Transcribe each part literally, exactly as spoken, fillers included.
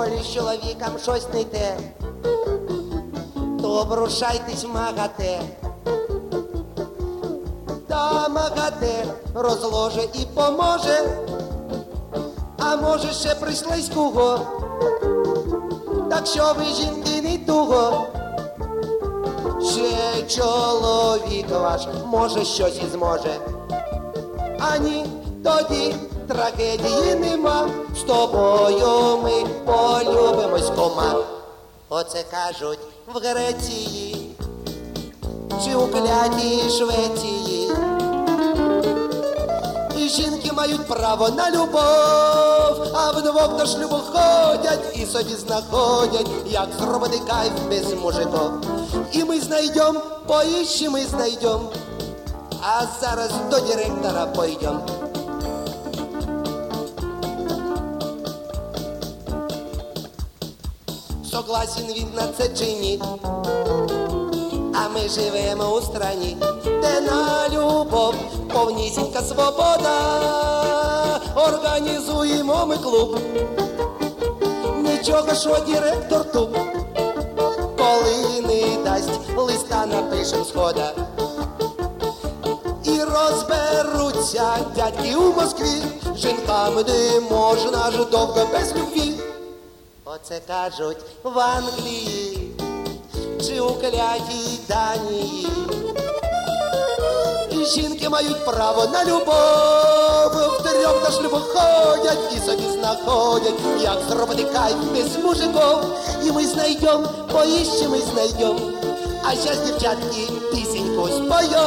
коли з чоловіком щось не те, то обрушайтесь в МАГАТЕ. Та МАГАТЕ розложе і поможе, а може ще прийшлись кого. Так що ви, жінки, не туго, ще чоловік ваш може щось і зможе. А ні, тоді трагедії нема, з тобою ми полюбимось, кома. Оце кажуть в Греції чи у клятій Швеції. І жінки мають право на любов, а вдвох до шлюбу ходять і собі знаходять, як зробити кайф без мужиков. І ми знайдем, поїщем і знайдем, а зараз до директора пойдем. Согласен він на це чи ні? А ми живемо у страні, де на любов повнісінька свобода. Організуємо ми клуб, нічого, що директор туп. Коли не дасть, листа напишем схода. І розберуться дядьки у Москві, жінкам не можна ж довго без любві. Оце кажуть в Англії чи у клятій Данії. І жінки мають право на любов, втрьох до шлюбу ходять і собі знаходять, як зробити кайф без мужиков. І ми знайдем, поїщем і знайдем, а щас, дівчатки, пісеньку споем.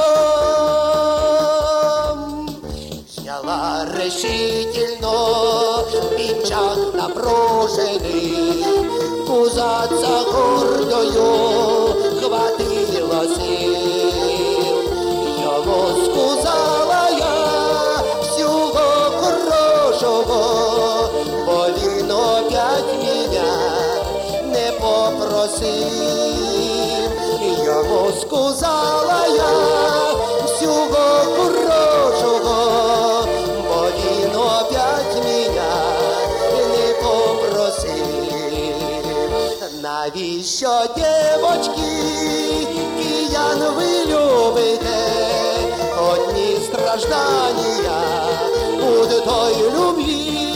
Взяла решительно пінчак напружений, пузаться гордою хватило сил. Йому сказала я всього хорошого, бо він опять мене не попросив. Йому сказала я всього хорошого, бо він опять мене не попросив. Навіщо, дівочки, киян ви любите? Одні страждання у той любві.